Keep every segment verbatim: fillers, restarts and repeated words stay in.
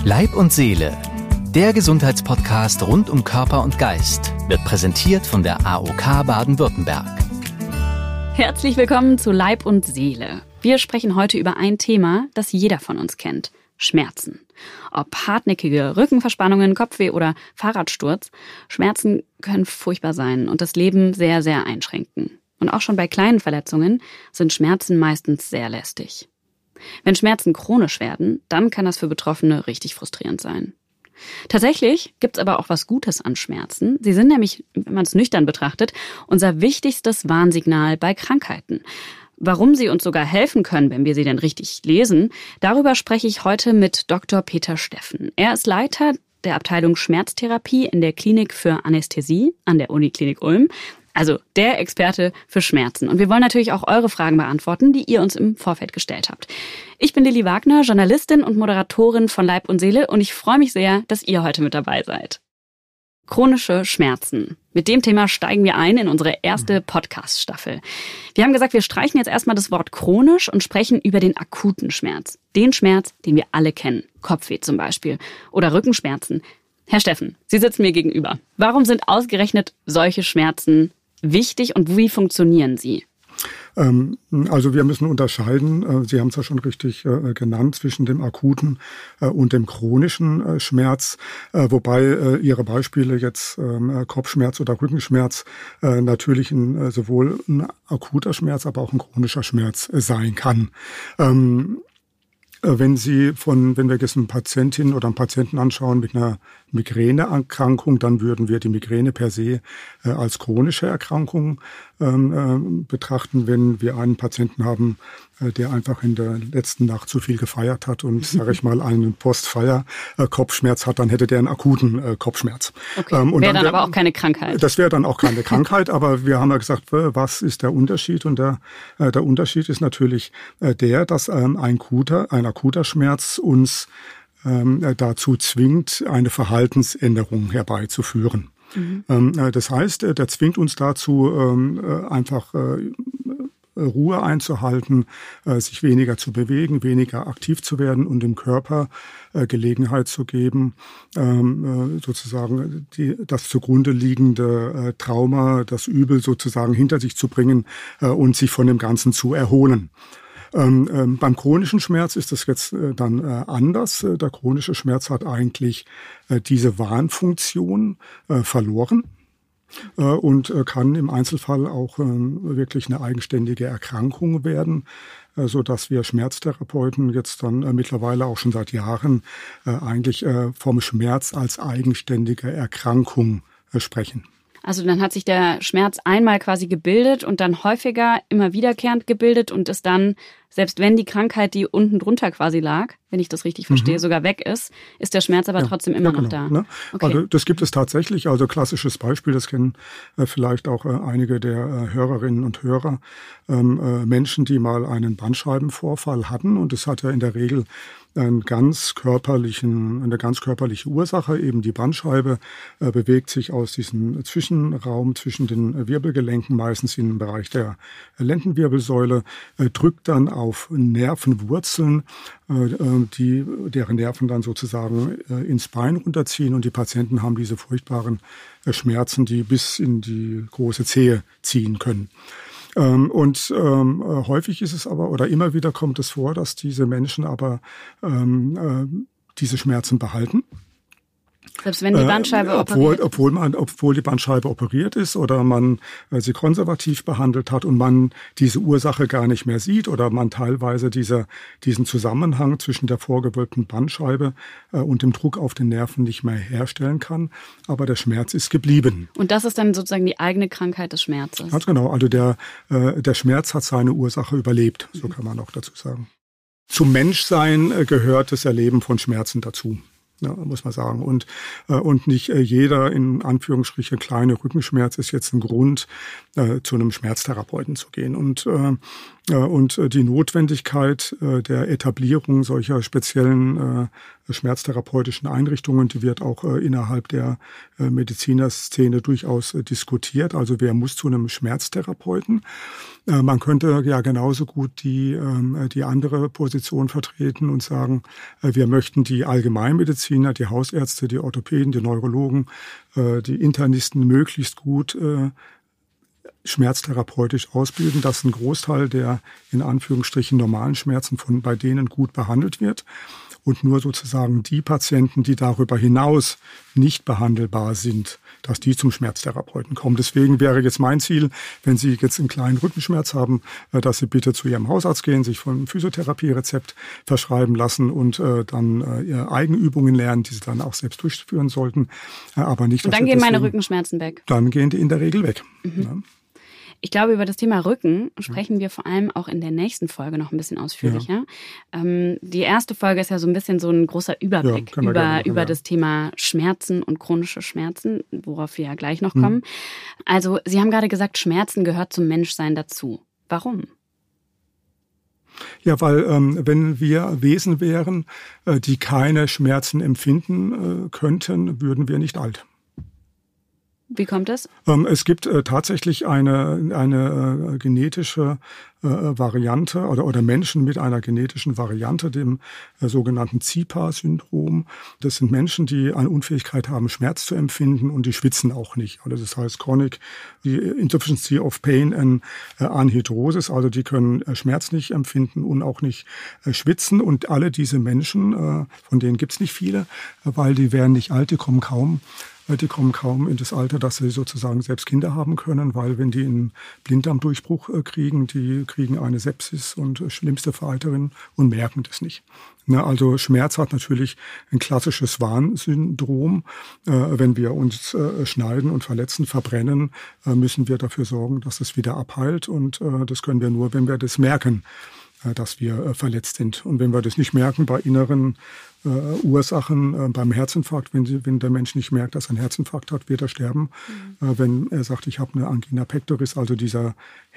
Leib und Seele, der Gesundheitspodcast rund um Körper und Geist, wird präsentiert von der A O K Baden-Württemberg. Herzlich willkommen zu Leib und Seele. Wir sprechen heute über ein Thema, das jeder von uns kennt: Schmerzen. Ob hartnäckige Rückenverspannungen, Kopfweh oder Fahrradsturz, Schmerzen können furchtbar sein und das Leben sehr, sehr einschränken. Und auch schon bei kleinen Verletzungen sind Schmerzen meistens sehr lästig. Wenn Schmerzen chronisch werden, dann kann das für Betroffene richtig frustrierend sein. Tatsächlich gibt's aber auch was Gutes an Schmerzen. Sie sind nämlich, wenn man es nüchtern betrachtet, unser wichtigstes Warnsignal bei Krankheiten. Warum sie uns sogar helfen können, wenn wir sie denn richtig lesen, darüber spreche ich heute mit Doktor Peter Steffen. Er ist Leiter der Abteilung Schmerztherapie in der Klinik für Anästhesie an der Uniklinik Ulm. Also der Experte für Schmerzen. Und wir wollen natürlich auch eure Fragen beantworten, die ihr uns im Vorfeld gestellt habt. Ich bin Lilly Wagner, Journalistin und Moderatorin von Leib und Seele, und ich freue mich sehr, dass ihr heute mit dabei seid. Chronische Schmerzen. Mit dem Thema steigen wir ein in unsere erste Podcast-Staffel. Wir haben gesagt, wir streichen jetzt erstmal das Wort chronisch und sprechen über den akuten Schmerz. Den Schmerz, den wir alle kennen. Kopfweh zum Beispiel. Oder Rückenschmerzen. Herr Steffen, Sie sitzen mir gegenüber. Warum sind ausgerechnet solche Schmerzen wichtig und wie funktionieren sie? Also wir müssen unterscheiden, Sie haben es ja schon richtig genannt, zwischen dem akuten und dem chronischen Schmerz, wobei Ihre Beispiele jetzt Kopfschmerz oder Rückenschmerz natürlich ein, sowohl ein akuter Schmerz, aber auch ein chronischer Schmerz sein kann. Wenn Sie von, wenn wir jetzt eine Patientin oder einen Patienten anschauen mit einer Migräneerkrankung, dann würden wir die Migräne per se äh, als chronische Erkrankung ähm, äh, betrachten. Wenn wir einen Patienten haben, äh, der einfach in der letzten Nacht zu viel gefeiert hat und, sage ich mal, einen Postfeier-Kopfschmerz hat, dann hätte der einen akuten äh, Kopfschmerz. Okay. Ähm, wäre dann, dann aber auch keine Krankheit. Das wäre dann auch keine Krankheit, aber wir haben ja gesagt, was ist der Unterschied? Und der, äh, der Unterschied ist natürlich äh, der, dass ähm, ein akuter, ein akuter Schmerz uns ähm, dazu zwingt, eine Verhaltensänderung herbeizuführen. Mhm. Ähm, das heißt, der zwingt uns dazu, ähm, einfach äh, Ruhe einzuhalten, äh, sich weniger zu bewegen, weniger aktiv zu werden und dem Körper äh, Gelegenheit zu geben, ähm, äh, sozusagen die, das zugrunde liegende äh, Trauma, das Übel sozusagen hinter sich zu bringen äh, und sich von dem Ganzen zu erholen. Ähm, ähm, beim chronischen Schmerz ist das jetzt äh, dann äh, anders. Der chronische Schmerz hat eigentlich äh, diese Warnfunktion äh, verloren äh, und äh, kann im Einzelfall auch äh, wirklich eine eigenständige Erkrankung werden, äh, so dass wir Schmerztherapeuten jetzt dann äh, mittlerweile auch schon seit Jahren äh, eigentlich äh, vom Schmerz als eigenständige Erkrankung äh, sprechen. Also dann hat sich der Schmerz einmal quasi gebildet und dann häufiger, immer wiederkehrend gebildet und ist dann, selbst wenn die Krankheit, die unten drunter quasi lag, wenn ich das richtig verstehe, mhm. sogar weg ist, ist der Schmerz aber ja, trotzdem immer ja, genau, noch da. Ne? Okay. Also das gibt es tatsächlich. Also klassisches Beispiel, das kennen äh, vielleicht auch äh, einige der äh, Hörerinnen und Hörer, ähm, äh, Menschen, die mal einen Bandscheibenvorfall hatten, und es hat ja in der Regel einen ganz körperlichen, eine ganz körperliche Ursache. Eben die Bandscheibe äh, bewegt sich aus diesem Zwischenraum zwischen den Wirbelgelenken, meistens im Bereich der Lendenwirbelsäule, äh, drückt dann auf Nervenwurzeln, äh, die, deren Nerven dann sozusagen äh, ins Bein runterziehen, und die Patienten haben diese furchtbaren äh, Schmerzen, die bis in die große Zehe ziehen können. Ähm, und ähm, häufig ist es aber, oder immer wieder kommt es vor, dass diese Menschen aber ähm, äh, diese Schmerzen behalten. Selbst wenn die Bandscheibe äh, obwohl, operiert obwohl man, obwohl die Bandscheibe operiert ist oder man äh, sie konservativ behandelt hat und man diese Ursache gar nicht mehr sieht oder man teilweise dieser, diesen Zusammenhang zwischen der vorgewölbten Bandscheibe äh, und dem Druck auf den Nerven nicht mehr herstellen kann. Aber der Schmerz ist geblieben. Und das ist dann sozusagen die eigene Krankheit des Schmerzes? Ganz genau. Also der, äh, der Schmerz hat seine Ursache überlebt, so kann man auch dazu sagen. Zum Menschsein äh, gehört das Erleben von Schmerzen dazu. Ja, muss man sagen. Und, äh, und nicht äh, jeder, in Anführungsstrichen, kleine Rückenschmerz ist jetzt ein Grund, äh, zu einem Schmerztherapeuten zu gehen. Und, äh, äh, und die Notwendigkeit äh, der Etablierung solcher speziellen äh, schmerztherapeutischen Einrichtungen, die wird auch äh, innerhalb der äh, Medizinerszene durchaus äh, diskutiert. Also wer muss zu einem Schmerztherapeuten? Äh, man könnte ja genauso gut die, äh, die andere Position vertreten und sagen, äh, wir möchten die Allgemeinmediziner, die Hausärzte, die Orthopäden, die Neurologen, äh, die Internisten möglichst gut äh, schmerztherapeutisch ausbilden, dass ein Großteil der in Anführungsstrichen normalen Schmerzen von bei denen gut behandelt wird und nur sozusagen die Patienten, die darüber hinaus nicht behandelbar sind, dass die zum Schmerztherapeuten kommen. Deswegen wäre jetzt mein Ziel, wenn Sie jetzt einen kleinen Rückenschmerz haben, dass Sie bitte zu Ihrem Hausarzt gehen, sich von einem Physiotherapie-Rezept verschreiben lassen und äh, dann äh, Eigenübungen lernen, die Sie dann auch selbst durchführen sollten. Äh, aber nicht. Und dann gehen meine Rückenschmerzen weg. Dann gehen die in der Regel weg. Mhm. Ja. Ich glaube, über das Thema Rücken sprechen wir vor allem auch in der nächsten Folge noch ein bisschen ausführlicher. Ja. Ähm, die erste Folge ist ja so ein bisschen so ein großer Überblick ja, über, machen, über ja. das Thema Schmerzen und chronische Schmerzen, worauf wir ja gleich noch kommen. Mhm. Also Sie haben gerade gesagt, Schmerzen gehört zum Menschsein dazu. Warum? Ja, weil ähm, wenn wir Wesen wären, äh, die keine Schmerzen empfinden äh, könnten, würden wir nicht alt. Wie kommt es? Ähm, es gibt äh, tatsächlich eine, eine äh, genetische äh, Variante oder, oder Menschen mit einer genetischen Variante, dem äh, sogenannten Z I P A-Syndrom. Das sind Menschen, die eine Unfähigkeit haben, Schmerz zu empfinden und die schwitzen auch nicht. Also das heißt Chronic die Insufficiency of Pain and äh, Anhidrosis, also die können äh, Schmerz nicht empfinden und auch nicht äh, schwitzen. Und alle diese Menschen, äh, von denen gibt's nicht viele, äh, weil die werden nicht alt, die kommen kaum Die kommen kaum in das Alter, dass sie sozusagen selbst Kinder haben können, weil wenn die einen Blinddarmdurchbruch kriegen, die kriegen eine Sepsis und schlimmste Veralterin und merken das nicht. Also Schmerz hat natürlich ein klassisches Warnsyndrom. Wenn wir uns schneiden und verletzen, verbrennen, müssen wir dafür sorgen, dass es wieder abheilt. Und das können wir nur, wenn wir das merken, dass wir verletzt sind. Und wenn wir das nicht merken bei inneren äh, Ursachen, äh, beim Herzinfarkt, wenn, sie, wenn der Mensch nicht merkt, dass er einen Herzinfarkt hat, wird er sterben. Mhm. Äh, wenn er sagt, ich habe eine Angina pectoris, also dieser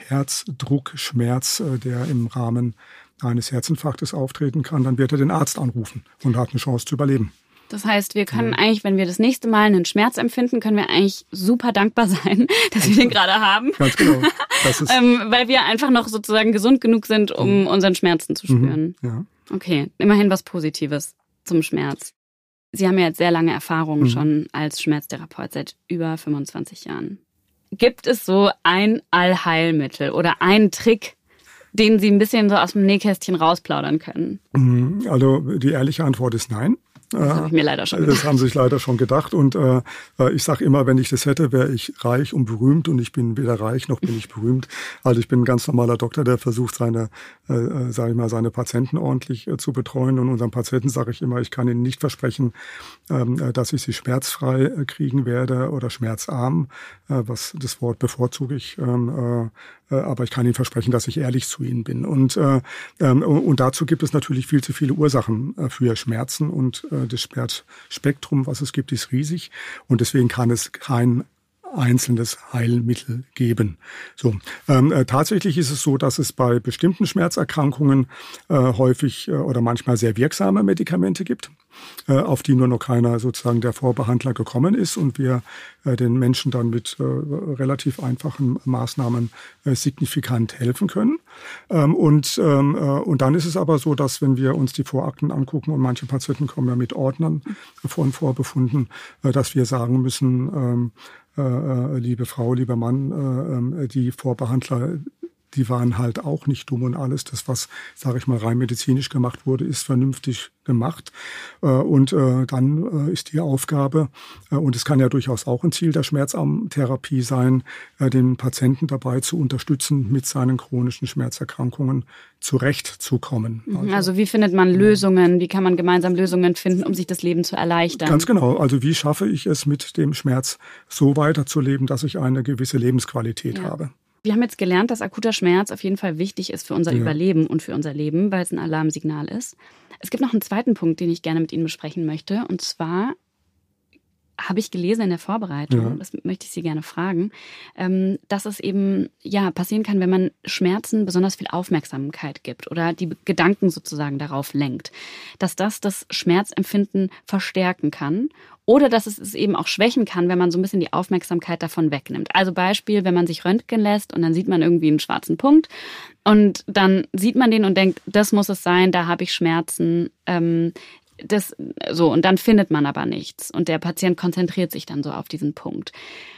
Herzdruckschmerz, äh, der im Rahmen eines Herzinfarktes auftreten kann, dann wird er den Arzt anrufen und hat eine Chance zu überleben. Das heißt, wir können ja. eigentlich, wenn wir das nächste Mal einen Schmerz empfinden, können wir eigentlich super dankbar sein, dass wir den gerade haben. Ganz genau. Das ist ähm, weil wir einfach noch sozusagen gesund genug sind, um mhm. unseren Schmerzen zu spüren. Mhm. Ja. Okay, immerhin was Positives zum Schmerz. Sie haben ja jetzt sehr lange Erfahrung mhm. schon als Schmerztherapeut, seit über fünfundzwanzig Jahren. Gibt es so ein Allheilmittel oder einen Trick, den Sie ein bisschen so aus dem Nähkästchen rausplaudern können? Also die ehrliche Antwort ist nein. Das habe ich mir leider schon gedacht. Das haben sich leider schon gedacht. Und äh, ich sage immer, wenn ich das hätte, wäre ich reich und berühmt. Und ich bin weder reich noch bin ich berühmt. Also ich bin ein ganz normaler Doktor, der versucht, seine, äh, sage ich mal, seine Patienten ordentlich äh, zu betreuen. Und unseren Patienten sage ich immer, ich kann ihnen nicht versprechen, ähm, dass ich sie schmerzfrei äh, kriegen werde oder schmerzarm. Äh, was das Wort bevorzuge ich. Ähm, äh, aber ich kann ihnen versprechen, dass ich ehrlich zu ihnen bin. Und, äh, ähm, und dazu gibt es natürlich viel zu viele Ursachen äh, für Schmerzen. Und äh, das Schmerzspektrum, was es gibt, ist riesig. Und deswegen kann es kein einzelnes Heilmittel geben. So, ähm, äh, tatsächlich ist es so, dass es bei bestimmten Schmerzerkrankungen äh, häufig äh, oder manchmal sehr wirksame Medikamente gibt, äh, auf die nur noch keiner sozusagen der Vorbehandler gekommen ist und wir äh, den Menschen dann mit äh, relativ einfachen Maßnahmen äh, signifikant helfen können. Ähm, und, ähm, äh, und dann ist es aber so, dass wenn wir uns die Vorakten angucken und manche Patienten kommen ja mit Ordnern von Vorbefunden, äh, dass wir sagen müssen, ähm, Äh, liebe Frau, lieber Mann, äh, die Vorbehandler, die waren halt auch nicht dumm und alles. Das, was, sage ich mal, rein medizinisch gemacht wurde, ist vernünftig gemacht. Äh, und äh, dann äh, ist die Aufgabe, äh, und es kann ja durchaus auch ein Ziel der Schmerztherapie sein, äh, den Patienten dabei zu unterstützen, mit seinen chronischen Schmerzerkrankungen zurechtzukommen. Also, also wie findet man Lösungen? Wie kann man gemeinsam Lösungen finden, um sich das Leben zu erleichtern? Ganz genau. Also wie schaffe ich es, mit dem Schmerz so weiterzuleben, dass ich eine gewisse Lebensqualität ja. habe? Wir haben jetzt gelernt, dass akuter Schmerz auf jeden Fall wichtig ist für unser ja. Überleben und für unser Leben, weil es ein Alarmsignal ist. Es gibt noch einen zweiten Punkt, den ich gerne mit Ihnen besprechen möchte. Und zwar habe ich gelesen in der Vorbereitung, ja. das möchte ich Sie gerne fragen, ähm, dass es eben ja passieren kann, wenn man Schmerzen besonders viel Aufmerksamkeit gibt oder die Gedanken sozusagen darauf lenkt, dass das das Schmerzempfinden verstärken kann oder dass es es eben auch schwächen kann, wenn man so ein bisschen die Aufmerksamkeit davon wegnimmt. Also Beispiel, wenn man sich röntgen lässt und dann sieht man irgendwie einen schwarzen Punkt und dann sieht man den und denkt, das muss es sein, da habe ich Schmerzen, ähm, Das, so, und dann findet man aber nichts. Und der Patient konzentriert sich dann so auf diesen Punkt.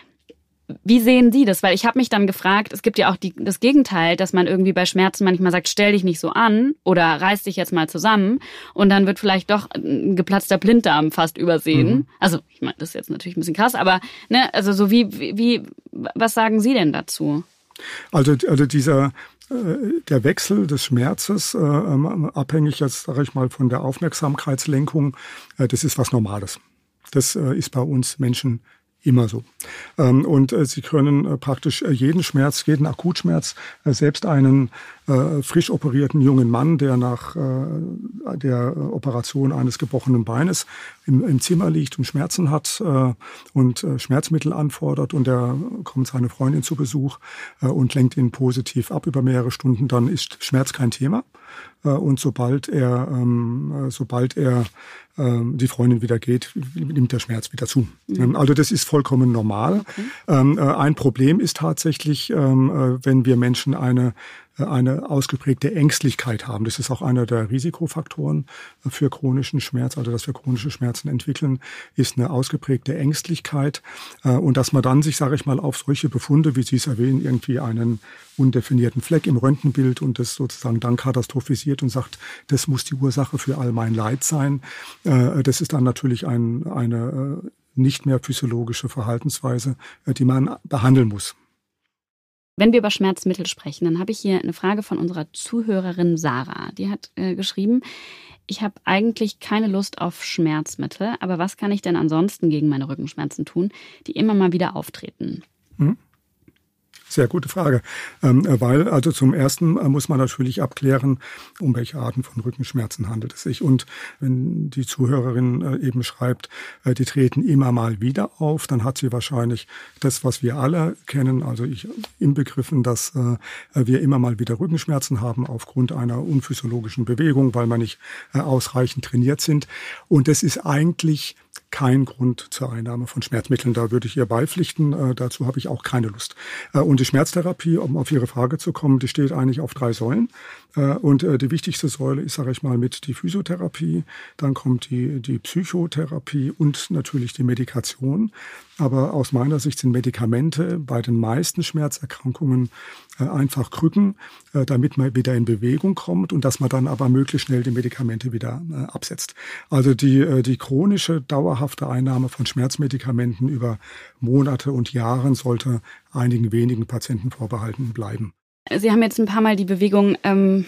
Wie sehen Sie das? Weil ich habe mich dann gefragt, es gibt ja auch die, das Gegenteil, dass man irgendwie bei Schmerzen manchmal sagt, stell dich nicht so an oder reiß dich jetzt mal zusammen. Und dann wird vielleicht doch ein geplatzter Blinddarm fast übersehen. Mhm. Also, ich meine, das ist jetzt natürlich ein bisschen krass, aber, ne, also so wie, wie, was sagen Sie denn dazu? Also, also dieser, der Wechsel des Schmerzes, äh, abhängig jetzt, sage ich mal, von der Aufmerksamkeitslenkung, äh, das ist was Normales. Das äh, ist bei uns Menschen immer so. Ähm, und äh, Sie können äh, praktisch äh, jeden Schmerz, jeden Akutschmerz, äh, selbst einen äh, frisch operierten jungen Mann, der nach äh, der Operation eines gebrochenen Beines im, im Zimmer liegt und Schmerzen hat äh, und äh, Schmerzmittel anfordert und da kommt seine Freundin zu Besuch äh, und lenkt ihn positiv ab über mehrere Stunden, dann ist Schmerz kein Thema. Äh, und sobald er, ähm, sobald er ähm, die Freundin wieder geht, nimmt der Schmerz wieder zu. Mhm. Also das ist vollkommen normal. Okay. Ähm, äh, ein Problem ist tatsächlich, ähm, äh, wenn wir Menschen eine eine ausgeprägte Ängstlichkeit haben. Das ist auch einer der Risikofaktoren für chronischen Schmerz, also dass wir chronische Schmerzen entwickeln, ist eine ausgeprägte Ängstlichkeit. Und dass man dann sich, sage ich mal, auf solche Befunde, wie Sie es erwähnen, irgendwie einen undefinierten Fleck im Röntgenbild und das sozusagen dann katastrophisiert und sagt, das muss die Ursache für all mein Leid sein. Das ist dann natürlich ein, eine nicht mehr physiologische Verhaltensweise, die man behandeln muss. Wenn wir über Schmerzmittel sprechen, dann habe ich hier eine Frage von unserer Zuhörerin Sarah. Die hat äh, geschrieben, ich habe eigentlich keine Lust auf Schmerzmittel, aber was kann ich denn ansonsten gegen meine Rückenschmerzen tun, die immer mal wieder auftreten? Hm. Sehr gute Frage, ähm, weil also zum Ersten äh, muss man natürlich abklären, um welche Arten von Rückenschmerzen handelt es sich. Und wenn die Zuhörerin äh, eben schreibt, äh, die treten immer mal wieder auf, dann hat sie wahrscheinlich das, was wir alle kennen, also ich inbegriffen, dass äh, wir immer mal wieder Rückenschmerzen haben aufgrund einer unphysiologischen Bewegung, weil wir nicht äh, ausreichend trainiert sind. Und das ist eigentlich kein Grund zur Einnahme von Schmerzmitteln. Da würde ich ihr beipflichten. Äh, dazu habe ich auch keine Lust. Äh, und die Schmerztherapie, um auf Ihre Frage zu kommen, die steht eigentlich auf drei Säulen. Äh, und äh, die wichtigste Säule ist, sage ich mal, mit die Physiotherapie. Dann kommt die, die Psychotherapie und natürlich die Medikation. Aber aus meiner Sicht sind Medikamente bei den meisten Schmerzerkrankungen äh, einfach Krücken, äh, damit man wieder in Bewegung kommt und dass man dann aber möglichst schnell die Medikamente wieder äh, absetzt. Also die, äh, die chronische, dauerhafte Einnahme von Schmerzmedikamenten über Monate und Jahre sollte einigen wenigen Patienten vorbehalten bleiben. Sie haben jetzt ein paar Mal die Bewegung ähm,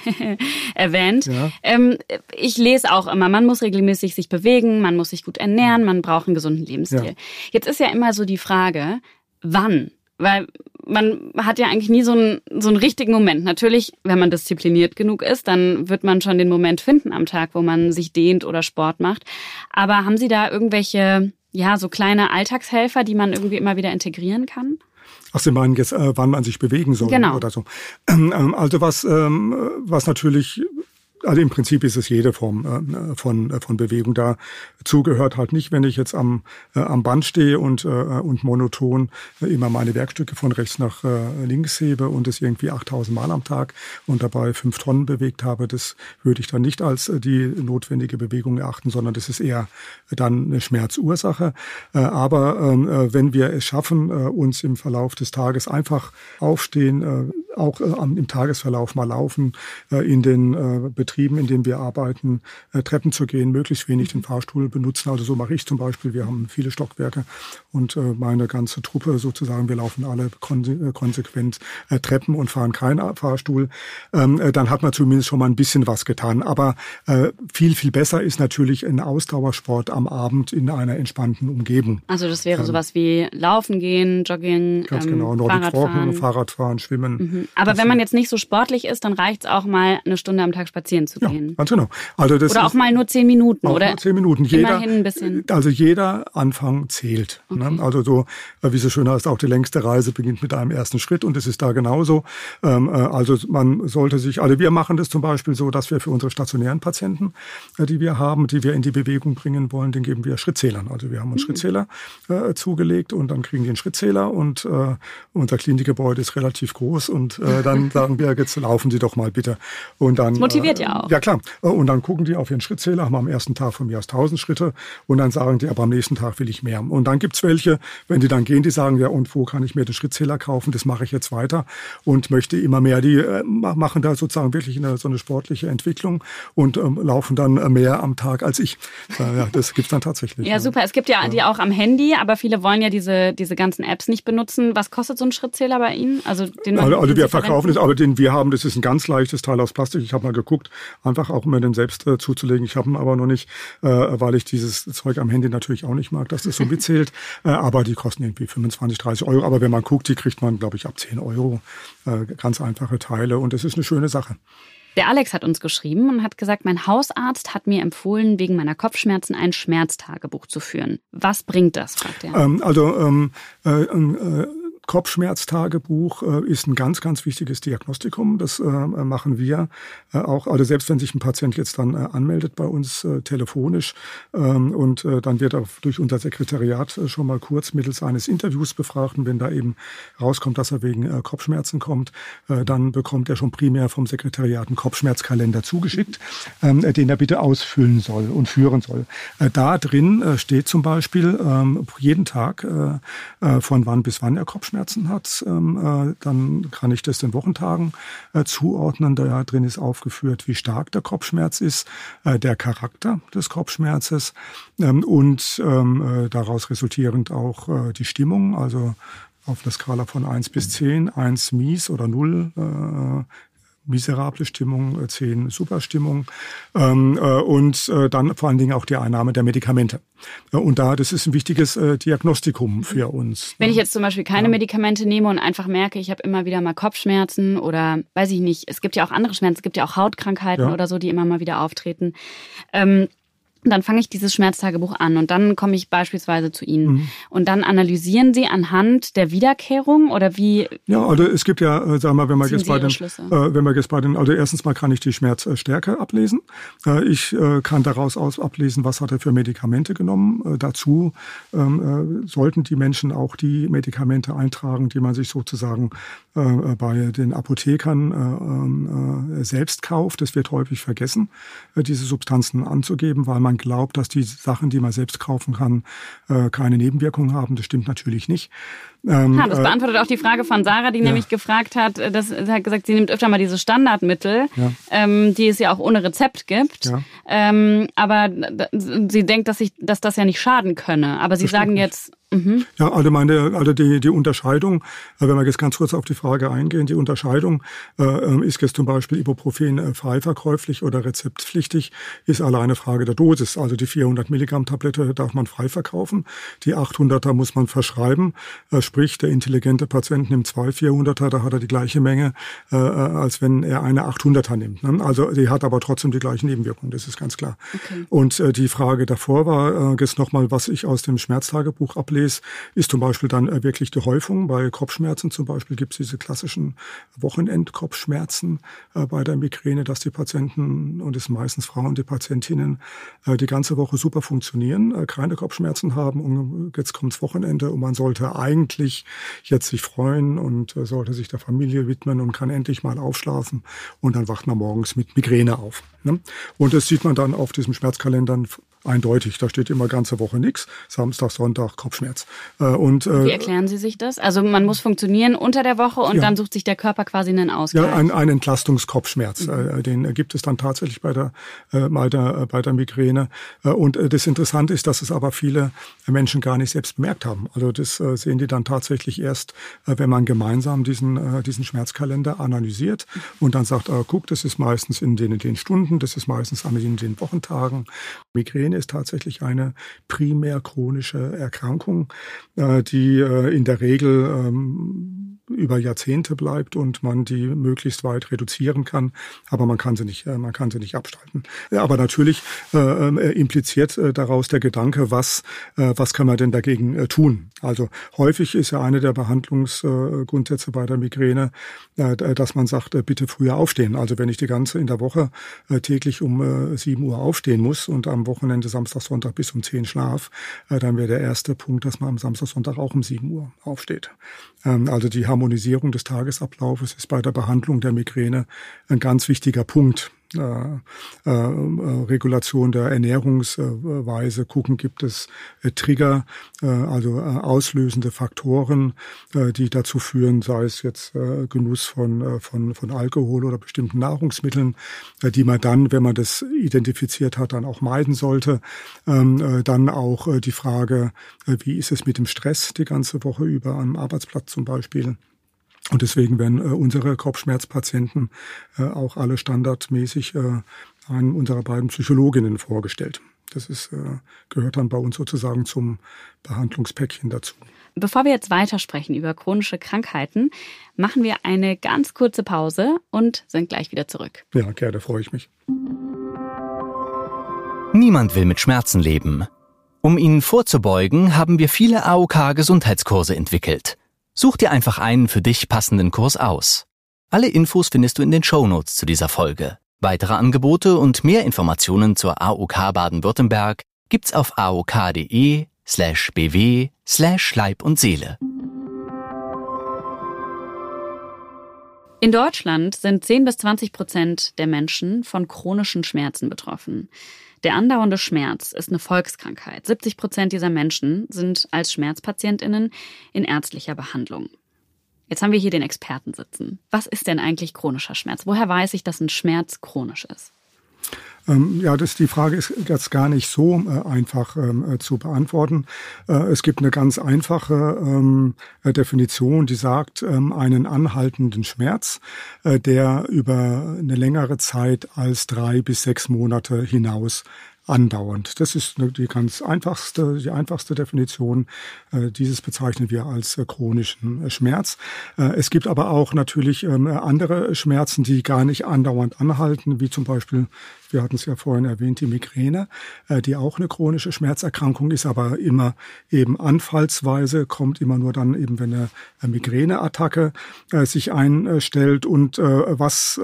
erwähnt. Ja. Ähm, ich lese auch immer, man muss regelmäßig sich bewegen, man muss sich gut ernähren, man braucht einen gesunden Lebensstil. Ja. Jetzt ist ja immer so die Frage, wann? Weil man hat ja eigentlich nie so einen, so einen richtigen Moment. Natürlich, wenn man diszipliniert genug ist, dann wird man schon den Moment finden am Tag, wo man sich dehnt oder Sport macht. Aber haben Sie da irgendwelche, ja, so kleine Alltagshelfer, die man irgendwie immer wieder integrieren kann? Ach, Sie meinen jetzt, äh, wann man sich bewegen soll, genau, oder so. Ähm, also was, ähm, was natürlich, also im Prinzip ist es jede Form äh, von äh, von Bewegung. Dazu gehört halt nicht, wenn ich jetzt am äh, am Band stehe und äh, und monoton äh, immer meine Werkstücke von rechts nach äh, links hebe und es irgendwie achttausend Mal am Tag und dabei fünf Tonnen bewegt habe. Das würde ich dann nicht als äh, die notwendige Bewegung erachten, sondern das ist eher dann eine Schmerzursache. Äh, aber äh, wenn wir es schaffen, äh, uns im Verlauf des Tages einfach aufstehen, äh, auch äh, im Tagesverlauf mal laufen, äh, in den äh, Betrieb Betrieben, in denen wir arbeiten, äh, Treppen zu gehen, möglichst wenig den Fahrstuhl benutzen. Also so mache ich zum Beispiel. Wir haben viele Stockwerke und äh, meine ganze Truppe sozusagen, wir laufen alle konse- konsequent äh, Treppen und fahren keinen Fahrstuhl. Ähm, äh, dann hat man zumindest schon mal ein bisschen was getan. Aber äh, viel, viel besser ist natürlich ein Ausdauersport am Abend in einer entspannten Umgebung. Also das wäre ähm, sowas wie Laufen gehen, Jogging, ganz ähm, genau, Nordic Fahrradfahren. Walken, Fahrradfahren, Schwimmen. Mhm. Aber das wenn man jetzt nicht so sportlich ist, dann reicht es auch mal eine Stunde am Tag spazieren zu ja, gehen. Ganz genau. Also das oder auch mal nur zehn Minuten. Auch oder nur zehn Minuten. Jeder, immerhin ein bisschen. Also jeder Anfang zählt. Okay. Ne? Also so, wie so schön heißt, auch die längste Reise beginnt mit einem ersten Schritt und es ist da genauso. Ähm, also man sollte sich, also wir machen das zum Beispiel so, dass wir für unsere stationären Patienten, die wir haben, die wir in die Bewegung bringen wollen, den geben wir Schrittzählern. Also wir haben uns mhm. Schrittzähler äh, zugelegt und dann kriegen die einen Schrittzähler und äh, unser Klinikgebäude ist relativ groß und äh, dann sagen wir, jetzt laufen Sie doch mal bitte. Und dann, das motiviert äh, ja auch. Ja klar. Und dann gucken die auf ihren Schrittzähler, haben am ersten Tag von mir aus tausend Schritte und dann sagen die, aber am nächsten Tag will ich mehr. Und dann gibt's welche, wenn die dann gehen, die sagen, ja und wo kann ich mir den Schrittzähler kaufen, das mache ich jetzt weiter und möchte immer mehr. Die äh, machen da sozusagen wirklich eine, so eine sportliche Entwicklung und ähm, laufen dann mehr am Tag als ich. Äh, ja, das gibt's dann tatsächlich. Ja, super. Es gibt ja, ja die auch am Handy, aber viele wollen ja diese, diese ganzen Apps nicht benutzen. Was kostet so ein Schrittzähler bei Ihnen? Also, den man also, also wir verkaufen es, aber den wir haben, das ist ein ganz leichtes Teil aus Plastik. Ich habe mal geguckt, einfach auch mir den selbst äh, zuzulegen. Ich habe ihn aber noch nicht, äh, weil ich dieses Zeug am Handy natürlich auch nicht mag, dass das so mitzählt. äh, aber die kosten irgendwie fünfundzwanzig, dreißig Euro. Aber wenn man guckt, die kriegt man, glaube ich, ab zehn Euro. Äh, ganz einfache Teile und das ist eine schöne Sache. Der Alex hat uns geschrieben und hat gesagt, mein Hausarzt hat mir empfohlen, wegen meiner Kopfschmerzen ein Schmerztagebuch zu führen. Was bringt das, fragt er. Ähm, also ähm, äh, äh, Kopfschmerztagebuch äh, ist ein ganz, ganz wichtiges Diagnostikum. Das äh, machen wir äh, auch. Also selbst wenn sich ein Patient jetzt dann äh, anmeldet bei uns äh, telefonisch ähm, und äh, dann wird er durch unser Sekretariat äh, schon mal kurz mittels eines Interviews befragt. Und wenn da eben rauskommt, dass er wegen äh, Kopfschmerzen kommt, äh, dann bekommt er schon primär vom Sekretariat einen Kopfschmerzkalender zugeschickt, ähm, den er bitte ausfüllen soll und führen soll. Äh, da drin äh, steht zum Beispiel ähm, jeden Tag äh, äh, von wann bis wann er Kopfschmerzen hat, ähm, äh, dann kann ich das den Wochentagen äh, zuordnen. Da drin ist aufgeführt, wie stark der Kopfschmerz ist, äh, der Charakter des Kopfschmerzes ähm, und ähm, äh, daraus resultierend auch äh, die Stimmung, also auf einer Skala von eins bis zehn, eins mies oder null, äh, miserable Stimmung, zehn Superstimmung ähm, äh, und äh, dann vor allen Dingen auch die Einnahme der Medikamente. Äh, und da, das ist ein wichtiges äh, Diagnostikum für uns. Wenn ich jetzt zum Beispiel keine ja. Medikamente nehme und einfach merke, ich habe immer wieder mal Kopfschmerzen oder weiß ich nicht, es gibt ja auch andere Schmerzen, es gibt ja auch Hautkrankheiten ja. oder so, die immer mal wieder auftreten. Ähm, Dann fange ich dieses Schmerztagebuch an und dann komme ich beispielsweise zu Ihnen. Mhm. Und dann analysieren Sie anhand der Wiederkehrung oder wie? Ja, also es gibt ja, äh, sagen wir, wenn man jetzt bei den, äh, wenn man jetzt bei den, also erstens mal kann ich die Schmerzstärke ablesen. Äh, ich äh, kann daraus aus ablesen, was hat er für Medikamente genommen. Äh, dazu ähm, äh, sollten die Menschen auch die Medikamente eintragen, die man sich sozusagen äh, bei den Apothekern äh, äh, selbst kauft. Das wird häufig vergessen, äh, diese Substanzen anzugeben, weil man glaubt, dass die Sachen, die man selbst kaufen kann, äh, keine Nebenwirkungen haben. Das stimmt natürlich nicht. Ähm, ha, das beantwortet äh, auch die Frage von Sarah, die ja. nämlich gefragt hat, dass, sie hat gesagt, sie nimmt öfter mal diese Standardmittel, ja. ähm, die es ja auch ohne Rezept gibt. Ja. Ähm, aber sie denkt, dass, ich, dass das ja nicht schaden könne. Aber Sie das sagen jetzt... Mhm. Ja, also meine, also die, die Unterscheidung, wenn wir jetzt ganz kurz auf die Frage eingehen, die Unterscheidung, äh, ist jetzt zum Beispiel Ibuprofen äh, frei verkäuflich oder rezeptpflichtig, ist alleine Frage der Dosis. Also die vierhundert Milligramm Tablette darf man frei verkaufen, die achthunderter muss man verschreiben, äh, sprich der intelligente Patient nimmt zwei vierhunderter, da hat er die gleiche Menge, äh, als wenn er eine achthunderter nimmt. Ne? Also die hat aber trotzdem die gleichen Nebenwirkungen, das ist ganz klar. Okay. Und äh, die Frage davor war äh, jetzt nochmal, was ich aus dem Schmerztagebuch ablese, ist zum Beispiel dann wirklich die Häufung. Bei Kopfschmerzen zum Beispiel gibt es diese klassischen Wochenendkopfschmerzen äh, bei der Migräne, dass die Patienten, und es sind meistens Frauen, die Patientinnen, äh, die ganze Woche super funktionieren, äh, keine Kopfschmerzen haben und jetzt kommt's Wochenende und man sollte eigentlich jetzt sich freuen und äh, sollte sich der Familie widmen und kann endlich mal aufschlafen und dann wacht man morgens mit Migräne auf. Ne? Und das sieht man dann auf diesem Schmerzkalender eindeutig. Da steht immer ganze Woche nichts. Samstag, Sonntag, Kopfschmerz. Und, Wie erklären Sie sich das? Also man muss funktionieren unter der Woche und ja. dann sucht sich der Körper quasi einen Ausgleich. Ja, ein, ein Entlastungskopfschmerz. Mhm. Den gibt es dann tatsächlich bei der, bei der, bei der Migräne. Und das Interessante ist, dass es aber viele Menschen gar nicht selbst bemerkt haben. Also das sehen die dann tatsächlich erst, wenn man gemeinsam diesen, diesen Schmerzkalender analysiert und dann sagt, guck, das ist meistens in den, in den Stunden, das ist meistens an den, den Wochentagen. Migräne ist tatsächlich eine primär chronische Erkrankung, die in der Regel über Jahrzehnte bleibt und man die möglichst weit reduzieren kann, aber man kann sie nicht, man kann sie nicht abschalten. Aber natürlich äh, impliziert äh, daraus der Gedanke, was äh, was kann man denn dagegen äh, tun? Also häufig ist ja eine der Behandlungsgrundsätze äh, bei der Migräne, äh, dass man sagt, äh, bitte früher aufstehen. Also wenn ich die ganze in der Woche äh, täglich um äh, sieben Uhr aufstehen muss und am Wochenende Samstag, Sonntag bis um zehn schlaf, äh, dann wäre der erste Punkt, dass man am Samstag, Sonntag auch um sieben Uhr aufsteht. Ähm, also die Harmonisierung des Tagesablaufes ist bei der Behandlung der Migräne ein ganz wichtiger Punkt. Äh, äh, Regulation der Ernährungsweise, gucken, gibt es äh, Trigger, äh, also äh, auslösende Faktoren, äh, die dazu führen, sei es jetzt äh, Genuss von, äh, von, von Alkohol oder bestimmten Nahrungsmitteln, äh, die man dann, wenn man das identifiziert hat, dann auch meiden sollte. Ähm, äh, dann auch äh, die Frage, äh, wie ist es mit dem Stress die ganze Woche über am Arbeitsplatz zum Beispiel. Und deswegen werden äh, unsere Kopfschmerzpatienten äh, auch alle standardmäßig äh, an unserer beiden Psychologinnen vorgestellt. Das ist, äh, gehört dann bei uns sozusagen zum Behandlungspäckchen dazu. Bevor wir jetzt weitersprechen über chronische Krankheiten, machen wir eine ganz kurze Pause und sind gleich wieder zurück. Ja, gerne, freue ich mich. Niemand will mit Schmerzen leben. Um ihnen vorzubeugen, haben wir viele A O K-Gesundheitskurse entwickelt. Such dir einfach einen für dich passenden Kurs aus. Alle Infos findest du in den Shownotes zu dieser Folge. Weitere Angebote und mehr Informationen zur A O K Baden-Württemberg gibt's auf aok.de slash bw slash Leib und Seele. In Deutschland sind zehn bis zwanzig Prozent der Menschen von chronischen Schmerzen betroffen. Der andauernde Schmerz ist eine Volkskrankheit. siebzig Prozent dieser Menschen sind als SchmerzpatientInnen in ärztlicher Behandlung. Jetzt haben wir hier den Experten sitzen. Was ist denn eigentlich chronischer Schmerz? Woher weiß ich, dass ein Schmerz chronisch ist? Ähm, ja, das, die Frage ist jetzt gar nicht so äh, einfach ähm, äh, zu beantworten. Äh, es gibt eine ganz einfache ähm, äh, Definition, die sagt, ähm, einen anhaltenden Schmerz, äh, der über eine längere Zeit als drei bis sechs Monate hinaus andauernd. Das ist die ganz einfachste, die einfachste Definition. Dieses bezeichnen wir als chronischen Schmerz. Es gibt aber auch natürlich andere Schmerzen, die gar nicht andauernd anhalten, wie zum Beispiel, wir hatten es ja vorhin erwähnt, die Migräne, die auch eine chronische Schmerzerkrankung ist, aber immer eben anfallsweise, kommt immer nur dann eben, wenn eine Migräneattacke sich einstellt. Und was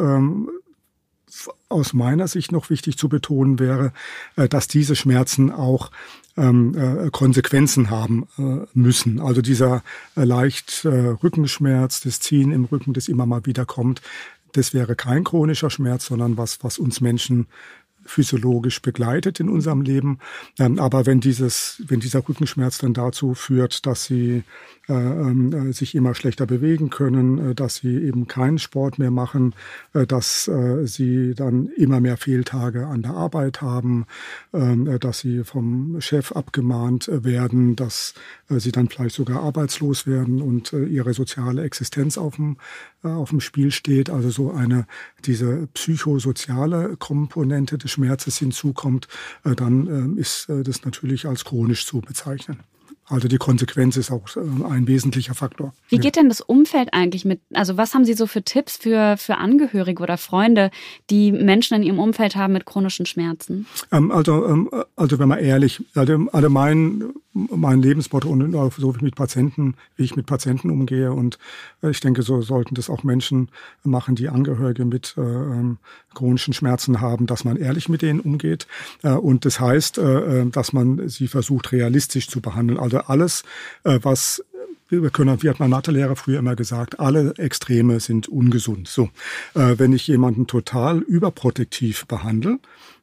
aus meiner Sicht noch wichtig zu betonen wäre, dass diese Schmerzen auch ähm, äh, Konsequenzen haben äh, müssen. Also dieser äh, leicht äh, Rückenschmerz, das Ziehen im Rücken, das immer mal wieder kommt, das wäre kein chronischer Schmerz, sondern was, was uns Menschen physiologisch begleitet in unserem Leben. Ähm, aber wenn dieses, wenn dieser Rückenschmerz dann dazu führt, dass sie äh, äh, sich immer schlechter bewegen können, äh, dass sie eben keinen Sport mehr machen, äh, dass äh, sie dann immer mehr Fehltage an der Arbeit haben, äh, dass sie vom Chef abgemahnt werden, dass äh, sie dann vielleicht sogar arbeitslos werden und äh, ihre soziale Existenz auf dem, äh, auf dem Spiel steht. Also so eine, diese psychosoziale Komponente des Schmerzes hinzukommt, äh, dann äh, ist äh, das natürlich als chronisch zu bezeichnen. Also die Konsequenz ist auch äh, ein wesentlicher Faktor. Wie geht denn das Umfeld eigentlich mit, also was haben Sie so für Tipps für, für Angehörige oder Freunde, die Menschen in ihrem Umfeld haben mit chronischen Schmerzen? Ähm, also, ähm, also wenn man ehrlich, also, also mein, mein Lebensmotto und auch so wie ich mit Patienten, wie ich mit Patienten umgehe, und äh, ich denke, so sollten das auch Menschen machen, die Angehörige mit äh, chronischen Schmerzen haben, dass man ehrlich mit denen umgeht. Äh, und das heißt, äh, dass man sie versucht, realistisch zu behandeln. Also alles, was, wir können, wie hat mein Mathelehrer früher immer gesagt, alle Extreme sind ungesund. So, wenn ich jemanden total überprotektiv behandle,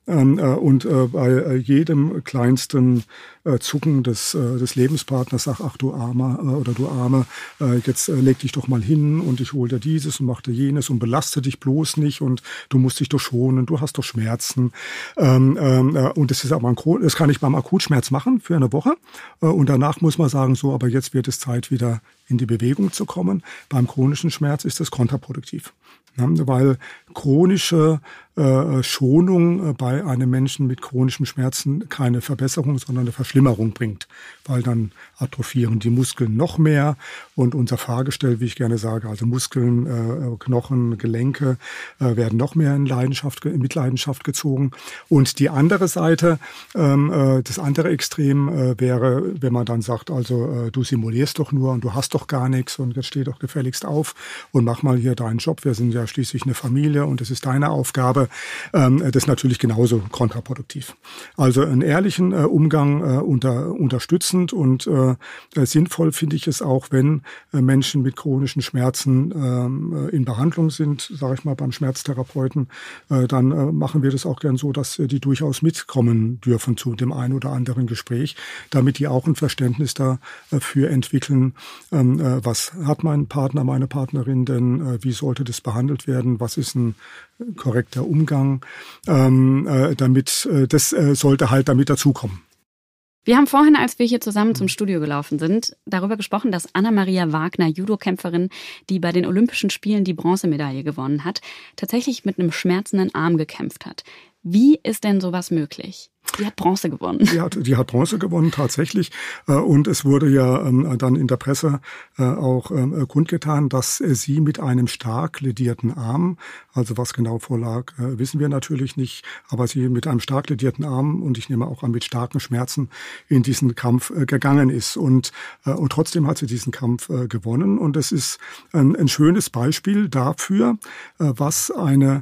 Ähm, äh, und äh, bei äh, jedem kleinsten äh, Zucken des, äh, des Lebenspartners sag, ach du Armer äh, oder du Arme, äh, jetzt äh, leg dich doch mal hin und ich hol dir dieses und mach dir jenes und belaste dich bloß nicht und du musst dich doch schonen, du hast doch Schmerzen. Ähm, ähm, äh, und das ist aber ein, das kann ich beim Akutschmerz machen für eine Woche. Äh, und danach muss man sagen, so, aber jetzt wird es Zeit, wieder in die Bewegung zu kommen. Beim chronischen Schmerz ist das kontraproduktiv. Ja, weil chronische äh, Schonung äh, bei einem Menschen mit chronischen Schmerzen keine Verbesserung, sondern eine Verschlimmerung bringt. Weil dann atrophieren die Muskeln noch mehr und unser Fahrgestell, wie ich gerne sage, also Muskeln, äh, Knochen, Gelenke äh, werden noch mehr in Leidenschaft, in Mitleidenschaft gezogen. Und die andere Seite, ähm, äh, das andere Extrem äh, wäre, wenn man dann sagt, also äh, du simulierst doch nur und du hast doch gar nichts und jetzt steh doch gefälligst auf und mach mal hier deinen Job. Wir sind ja schließlich eine Familie und es ist deine Aufgabe. Ähm, das ist natürlich genauso kontraproduktiv. Also einen ehrlichen äh, Umgang äh, unter, unterstützend und äh, sinnvoll finde ich es auch, wenn äh, Menschen mit chronischen Schmerzen äh, in Behandlung sind, sage ich mal beim Schmerztherapeuten, äh, dann äh, machen wir das auch gern so, dass äh, die durchaus mitkommen dürfen zu dem einen oder anderen Gespräch, damit die auch ein Verständnis dafür entwickeln, ähm, äh, was hat mein Partner, meine Partnerin denn, äh, wie sollte das behandelt werden, was ist ein korrekter Umgang, ähm, äh, damit äh, das äh, sollte halt damit dazukommen. Wir haben vorhin, als wir hier zusammen zum Studio gelaufen sind, darüber gesprochen, dass Anna-Maria Wagner, Judokämpferin, die bei den Olympischen Spielen die Bronzemedaille gewonnen hat, tatsächlich mit einem schmerzenden Arm gekämpft hat. Wie ist denn sowas möglich? Die hat Bronze gewonnen. Die hat, die hat Bronze gewonnen, tatsächlich. Und es wurde ja dann in der Presse auch kundgetan, dass sie mit einem stark ledierten Arm, also was genau vorlag, wissen wir natürlich nicht, aber sie mit einem stark ledierten Arm und ich nehme auch an mit starken Schmerzen in diesen Kampf gegangen ist. Und, und trotzdem hat sie diesen Kampf gewonnen. Und es ist ein, ein schönes Beispiel dafür, was eine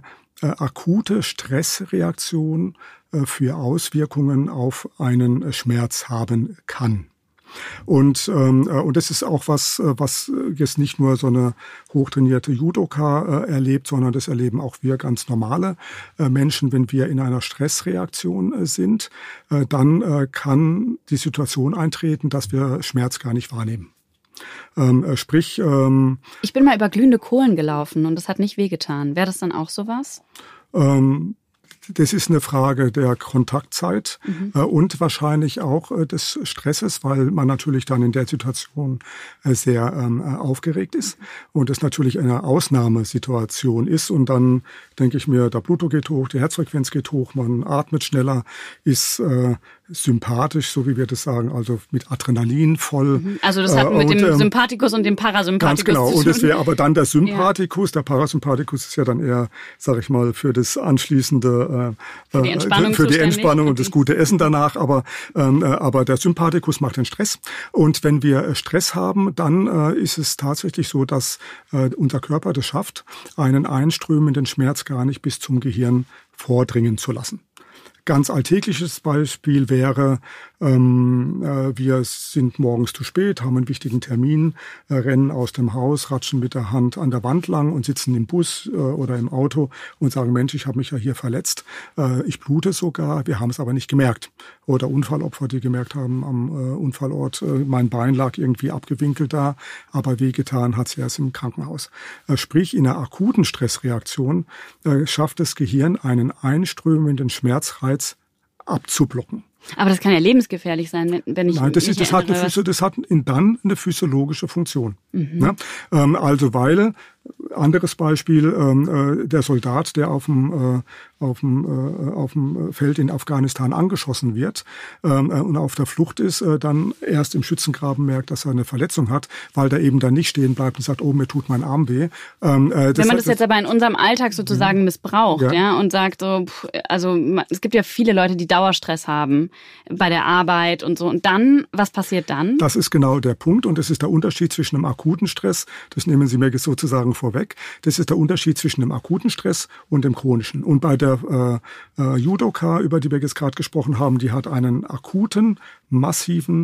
akute Stressreaktion für Auswirkungen auf einen Schmerz haben kann. Und, ähm, und das ist auch was, was jetzt nicht nur so eine hochtrainierte Judoka äh, erlebt, sondern das erleben auch wir ganz normale äh, Menschen. Wenn wir in einer Stressreaktion äh, sind, äh, dann äh, kann die Situation eintreten, dass wir Schmerz gar nicht wahrnehmen. Ähm, sprich, ähm, ich bin mal über glühende Kohlen gelaufen und das hat nicht wehgetan. Wäre das dann auch sowas? Ähm, Das ist eine Frage der Kontaktzeit mhm. äh, und wahrscheinlich auch äh, des Stresses, weil man natürlich dann in der Situation äh, sehr ähm, aufgeregt ist und es natürlich eine Ausnahmesituation ist. Und dann denke ich mir, der Blutdruck geht hoch, die Herzfrequenz geht hoch, man atmet schneller, ist äh, sympathisch, so wie wir das sagen, also mit Adrenalin voll. Also das hat äh, mit und, dem Sympathikus und dem Parasympathikus ganz genau. zu tun. Und das wäre aber dann der Sympathikus. Ja. Der Parasympathikus ist ja dann eher, sag ich mal, für das anschließende, äh, für die Entspannung, für die Entspannung okay. und das gute Essen danach. Aber, ähm, aber der Sympathikus macht den Stress. Und wenn wir Stress haben, dann äh, ist es tatsächlich so, dass äh, unser Körper das schafft, einen einströmenden Schmerz gar nicht bis zum Gehirn vordringen zu lassen. Ganz alltägliches Beispiel wäre, ähm, äh, wir sind morgens zu spät, haben einen wichtigen Termin, äh, rennen aus dem Haus, ratschen mit der Hand an der Wand lang und sitzen im Bus äh, oder im Auto und sagen, Mensch, ich habe mich ja hier verletzt, äh, ich blute sogar, wir haben es aber nicht gemerkt. Oder Unfallopfer, die gemerkt haben am äh, Unfallort, äh, mein Bein lag irgendwie abgewinkelt da, aber wehgetan hat es erst im Krankenhaus. Äh, sprich, in einer akuten Stressreaktion äh, schafft das Gehirn einen einströmenden Schmerzreiz abzublocken. Aber das kann ja lebensgefährlich sein, wenn, wenn ich Nein, das, ist, das, hat eine Physio, das hat dann eine physiologische Funktion. Mhm. Ne? Ähm, also weil, anderes Beispiel, ähm, äh, der Soldat, der auf dem, äh, auf dem, äh, auf dem Feld in Afghanistan angeschossen wird ähm, äh, und auf der Flucht ist, äh, dann erst im Schützengraben merkt, dass er eine Verletzung hat, weil der eben dann nicht stehen bleibt und sagt, oh, mir tut mein Arm weh. Ähm, äh, das Wenn man das jetzt aber in unserem Alltag sozusagen mhm. missbraucht, ja. ja, und sagt so, pff, also es gibt ja viele Leute, die Dauerstress haben bei der Arbeit und so. Und dann, was passiert dann? Das ist genau der Punkt und das ist der Unterschied zwischen einem akuten Stress, das nehmen Sie mir sozusagen vorweg, das ist der Unterschied zwischen dem akuten Stress und dem chronischen. Und bei der äh, äh, Judoka, über die wir jetzt gerade gesprochen haben, die hat einen akuten, massiven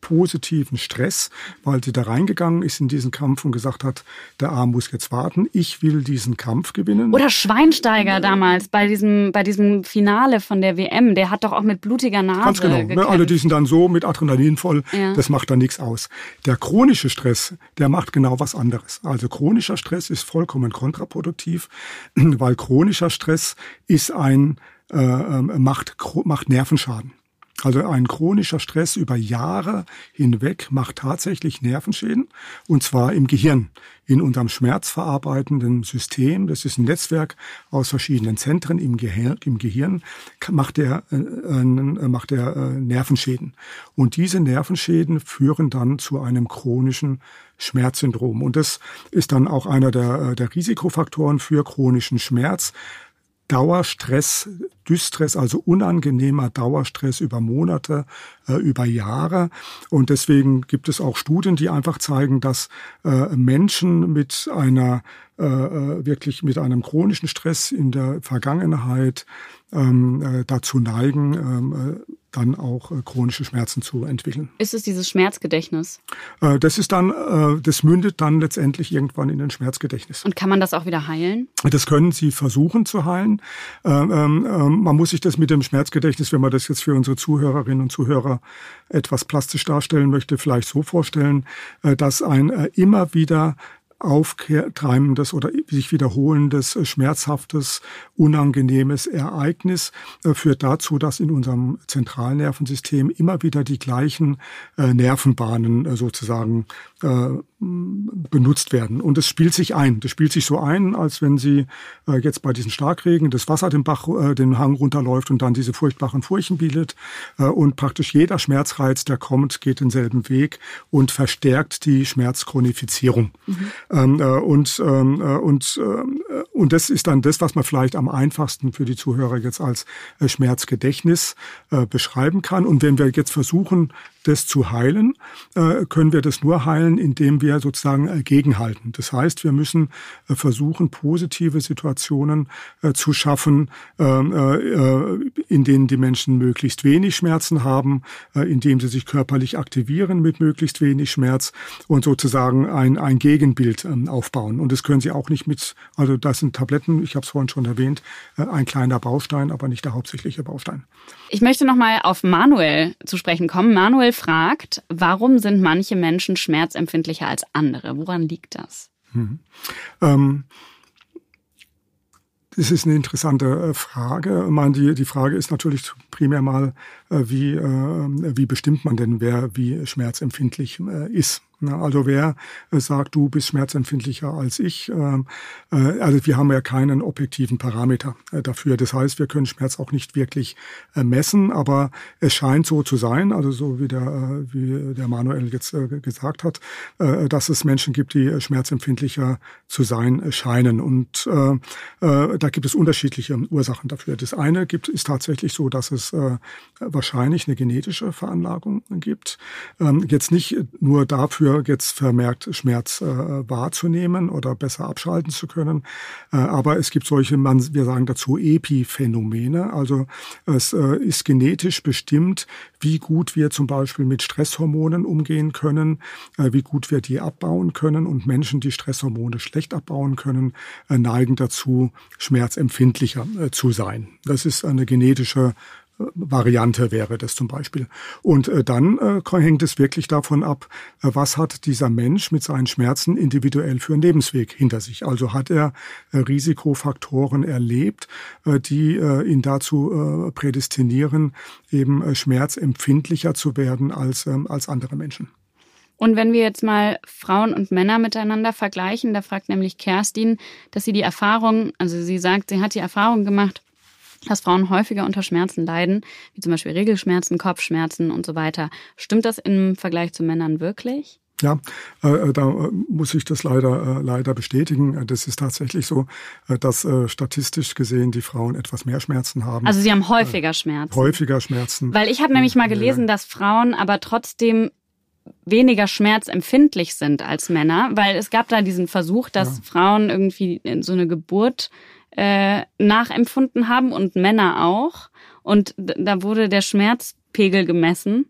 positiven Stress, weil sie da reingegangen ist in diesen Kampf und gesagt hat, der Arm muss jetzt warten, ich will diesen Kampf gewinnen. Oder Schweinsteiger damals bei diesem, bei diesem Finale von der W M, der hat doch auch mit blutiger Nase Ganz genau, gekämpft. Alle die sind dann so mit Adrenalin voll, ja. Das macht dann nichts aus. Der chronische Stress, der macht genau was anderes. Also chronischer Stress ist vollkommen kontraproduktiv, weil chronischer Stress ist ein, äh, macht, macht Nervenschaden. Also ein chronischer Stress über Jahre hinweg macht tatsächlich Nervenschäden, und zwar im Gehirn, in unserem schmerzverarbeitenden System. Das ist ein Netzwerk aus verschiedenen Zentren im Gehirn, im Gehirn macht der, äh, äh, macht der äh, Nervenschäden. Und diese Nervenschäden führen dann zu einem chronischen Schmerzsyndrom. Und das ist dann auch einer der, der Risikofaktoren für chronischen Schmerz. Dauerstress, Distress, also unangenehmer Dauerstress über Monate, äh, über Jahre. Und deswegen gibt es auch Studien, die einfach zeigen, dass äh, Menschen mit einer äh, wirklich mit einem chronischen Stress in der Vergangenheit ähm, äh, dazu neigen, ähm, äh, dann auch äh, chronische Schmerzen zu entwickeln. Ist es dieses Schmerzgedächtnis? Äh, das ist dann, äh, das mündet dann letztendlich irgendwann in ein Schmerzgedächtnis. Und kann man das auch wieder heilen? Das können Sie versuchen zu heilen. Ähm, ähm, man muss sich das mit dem Schmerzgedächtnis, wenn man das jetzt für unsere Zuhörerinnen und Zuhörer etwas plastisch darstellen möchte, vielleicht so vorstellen, äh, dass ein äh, immer wieder auftreibendes oder sich wiederholendes, schmerzhaftes, unangenehmes Ereignis äh, führt dazu, dass in unserem Zentralnervensystem immer wieder die gleichen äh, Nervenbahnen äh, sozusagen äh, benutzt werden. Und es spielt sich ein. Das spielt sich so ein, als wenn Sie äh, jetzt bei diesen Starkregen das Wasser den Bach, äh, den Hang runterläuft und dann diese furchtbaren Furchen bildet. Äh, und praktisch jeder Schmerzreiz, der kommt, geht denselben Weg und verstärkt die Schmerzchronifizierung. Mhm. Ähm, äh, und, ähm, äh, und, äh, und das ist dann das, was man vielleicht am einfachsten für die Zuhörer jetzt als äh, Schmerzgedächtnis äh, beschreiben kann. Und wenn wir jetzt versuchen, das zu heilen, äh, können wir das nur heilen, indem wir sozusagen äh, gegenhalten. Das heißt, wir müssen äh, versuchen, positive Situationen äh, zu schaffen, äh, äh, in denen die Menschen möglichst wenig Schmerzen haben, äh, indem sie sich körperlich aktivieren mit möglichst wenig Schmerz und sozusagen ein, ein Gegenbild äh, aufbauen. Und das können Sie auch nicht mit, also das sind Tabletten, ich habe es vorhin schon erwähnt, äh, ein kleiner Baustein, aber nicht der hauptsächliche Baustein. Ich möchte nochmal auf Manuel zu sprechen kommen. Manuel fragt, warum sind manche Menschen schmerzempfindlicher als andere? Woran liegt das? Mhm. Ähm, das ist eine interessante Frage. Ich meine, die, die Frage ist natürlich primär mal, wie, wie bestimmt man denn, wer wie schmerzempfindlich ist. Also wer sagt, du bist schmerzempfindlicher als ich, also wir haben ja keinen objektiven Parameter dafür. Das heißt, wir können Schmerz auch nicht wirklich messen, aber es scheint so zu sein, also so wie der, wie der Manuel jetzt gesagt hat, dass es Menschen gibt, die schmerzempfindlicher zu sein scheinen. Und da gibt es unterschiedliche Ursachen dafür. Das eine gibt, ist tatsächlich so, dass es wahrscheinlich eine genetische Veranlagung gibt. Jetzt nicht nur dafür, jetzt vermehrt Schmerz äh, wahrzunehmen oder besser abschalten zu können. Äh, aber es gibt solche, man, wir sagen dazu Epiphänomene. Also es äh, ist genetisch bestimmt, wie gut wir zum Beispiel mit Stresshormonen umgehen können, äh, wie gut wir die abbauen können. Und Menschen, die Stresshormone schlecht abbauen können, äh, neigen dazu, schmerzempfindlicher äh, zu sein. Das ist eine genetische Variante wäre das zum Beispiel. Und äh, dann äh, hängt es wirklich davon ab, äh, was hat dieser Mensch mit seinen Schmerzen individuell für einen Lebensweg hinter sich. Also hat er äh, Risikofaktoren erlebt, äh, die äh, ihn dazu äh, prädestinieren, eben äh, schmerzempfindlicher zu werden als, äh, als andere Menschen. Und wenn wir jetzt mal Frauen und Männer miteinander vergleichen, da fragt nämlich Kerstin, dass sie die Erfahrung, also sie sagt, sie hat die Erfahrung gemacht, dass Frauen häufiger unter Schmerzen leiden, wie zum Beispiel Regelschmerzen, Kopfschmerzen und so weiter. Stimmt das im Vergleich zu Männern wirklich? Ja, äh, da äh, muss ich das leider äh, leider bestätigen. Das ist tatsächlich so, äh, dass äh, statistisch gesehen die Frauen etwas mehr Schmerzen haben. Also sie haben häufiger äh, Schmerzen? Häufiger Schmerzen. Weil ich habe nämlich mal gelesen, dass Frauen aber trotzdem weniger schmerzempfindlich sind als Männer, weil es gab da diesen Versuch, dass ja. Frauen irgendwie so eine Geburt äh, nachempfunden haben und Männer auch. Und da wurde der Schmerzpegel gemessen.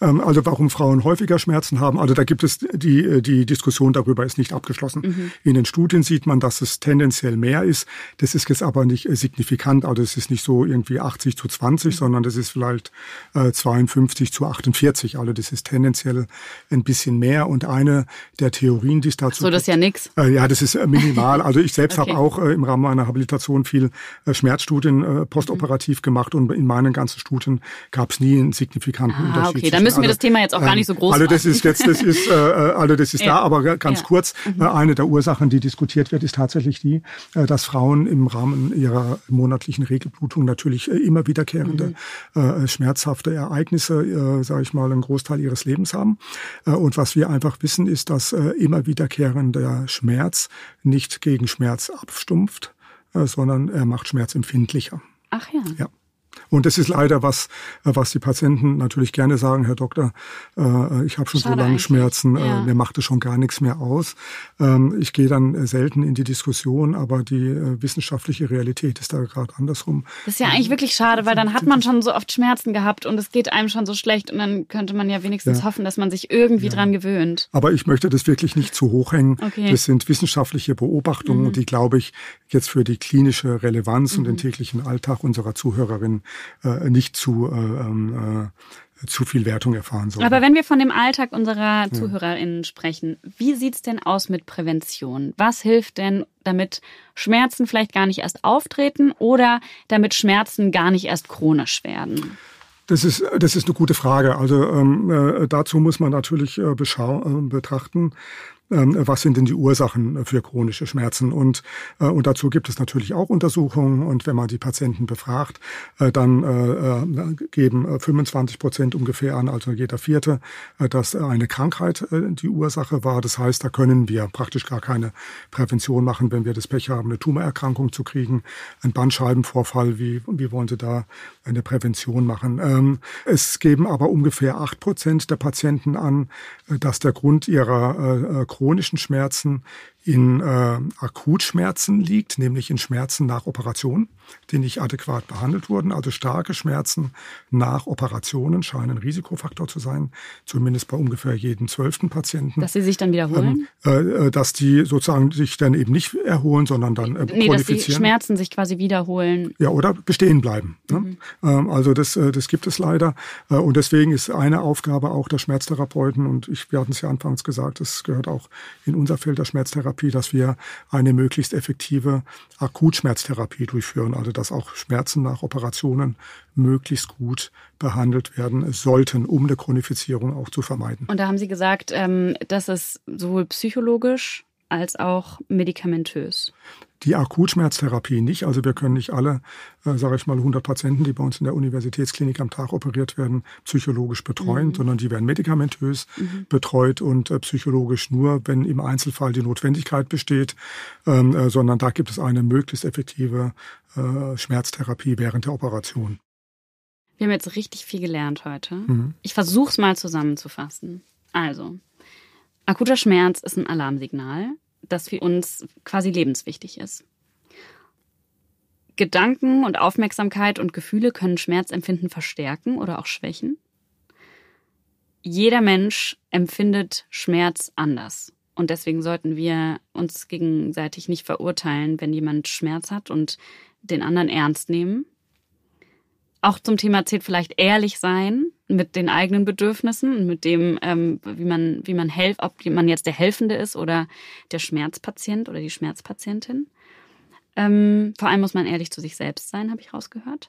Also warum Frauen häufiger Schmerzen haben, also da gibt es die, die Diskussion darüber ist nicht abgeschlossen. Mhm. In den Studien sieht man, dass es tendenziell mehr ist. Das ist jetzt aber nicht signifikant, also es ist nicht so irgendwie achtzig zu zwanzig, mhm. sondern das ist vielleicht zweiundfünfzig zu achtundvierzig. Also das ist tendenziell ein bisschen mehr. Und eine der Theorien, die es dazu Ach so, das ist ja nix. Äh, ja, das ist minimal. Also ich selbst okay. habe auch äh, im Rahmen meiner Habilitation viel äh, Schmerzstudien äh, postoperativ mhm. gemacht und in meinen ganzen Studien gab es nie einen signifikanten ah, Unterschied. Okay, dann müssen wir das Thema jetzt auch gar nicht so groß also machen. das ist jetzt, das ist, äh, also das ist ja. da, aber ganz ja. kurz, mhm. äh, eine der Ursachen, die diskutiert wird, ist tatsächlich die, äh, dass Frauen im Rahmen ihrer monatlichen Regelblutung natürlich äh, immer wiederkehrende mhm. äh, schmerzhafte Ereignisse, äh, sage ich mal, einen Großteil ihres Lebens haben. Äh, und was wir einfach wissen, ist, dass äh, immer wiederkehrender Schmerz nicht gegen Schmerz abstumpft, äh, sondern er macht Schmerz empfindlicher. Ach ja. Ja. Und das ist leider was, was die Patienten natürlich gerne sagen, Herr Doktor, äh, ich habe schon Schade so lange eigentlich. Schmerzen, ja. äh, mir macht es schon gar nichts mehr aus. Ähm, ich gehe dann selten in die Diskussion, aber die äh, wissenschaftliche Realität ist da gerade andersrum. Das ist ja eigentlich wirklich schade, weil dann hat man schon so oft Schmerzen gehabt und es geht einem schon so schlecht und dann könnte man ja wenigstens ja. hoffen, dass man sich irgendwie ja. dran gewöhnt. Aber ich möchte das wirklich nicht zu hoch hängen. Okay. Das sind wissenschaftliche Beobachtungen, mhm. die, glaube ich, jetzt für die klinische Relevanz mhm. und den täglichen Alltag unserer Zuhörerinnen Äh, nicht zu, äh, äh, zu viel Wertung erfahren sollen. Aber wenn wir von dem Alltag unserer ja. ZuhörerInnen sprechen, wie sieht's denn aus mit Prävention? Was hilft denn, damit Schmerzen vielleicht gar nicht erst auftreten oder damit Schmerzen gar nicht erst chronisch werden? Das ist, das ist eine gute Frage. Also ähm, äh, dazu muss man natürlich äh, beschau- äh, betrachten, was sind denn die Ursachen für chronische Schmerzen? Und, äh, und dazu gibt es natürlich auch Untersuchungen. Und wenn man die Patienten befragt, äh, dann äh, geben fünfundzwanzig Prozent ungefähr an, also jeder Vierte, äh, dass eine Krankheit äh, die Ursache war. Das heißt, da können wir praktisch gar keine Prävention machen, wenn wir das Pech haben, eine Tumorerkrankung zu kriegen, ein Bandscheibenvorfall. Wie, wie wollen Sie da eine Prävention machen? Ähm, es geben aber ungefähr acht Prozent der Patienten an, dass der Grund ihrer äh, chronischen Schmerzen in äh, Akutschmerzen liegt, nämlich in Schmerzen nach Operation, die nicht adäquat behandelt wurden. Also starke Schmerzen nach Operationen scheinen ein Risikofaktor zu sein, zumindest bei ungefähr jedem zwölften Patienten. Dass sie sich dann wiederholen? Ähm, äh, dass die sozusagen sich dann eben nicht erholen, sondern dann äh, nee, dass die Schmerzen sich quasi wiederholen. Ja, oder bestehen bleiben. Ne? Mhm. Ähm, also das, äh, das gibt es leider. Äh, und deswegen ist eine Aufgabe auch der Schmerztherapeuten, und ich, wir hatten es ja anfangs gesagt, das gehört auch in unser Feld der Schmerztherapie, dass wir eine möglichst effektive Akutschmerztherapie durchführen, also dass auch Schmerzen nach Operationen möglichst gut behandelt werden sollten, um eine Chronifizierung auch zu vermeiden. Und da haben Sie gesagt, dass es sowohl psychologisch als auch medikamentös. Die Akutschmerztherapie nicht. Also wir können nicht alle, äh, sage ich mal, hundert Patienten, die bei uns in der Universitätsklinik am Tag operiert werden, psychologisch betreuen, mhm. sondern die werden medikamentös mhm. betreut und äh, psychologisch nur, wenn im Einzelfall die Notwendigkeit besteht, ähm, äh, sondern da gibt es eine möglichst effektive äh, Schmerztherapie während der Operation. Wir haben jetzt richtig viel gelernt heute. Mhm. Ich versuche es mal zusammenzufassen. Also, akuter Schmerz ist ein Alarmsignal, das für uns quasi lebenswichtig ist. Gedanken und Aufmerksamkeit und Gefühle können Schmerzempfinden verstärken oder auch schwächen. Jeder Mensch empfindet Schmerz anders. Und deswegen sollten wir uns gegenseitig nicht verurteilen, wenn jemand Schmerz hat, und den anderen ernst nehmen. Auch zum Thema zählt vielleicht ehrlich sein mit den eigenen Bedürfnissen und mit dem, ähm, wie man, wie man helft, ob man jetzt der Helfende ist oder der Schmerzpatient oder die Schmerzpatientin. Ähm, vor allem muss man ehrlich zu sich selbst sein, habe ich rausgehört.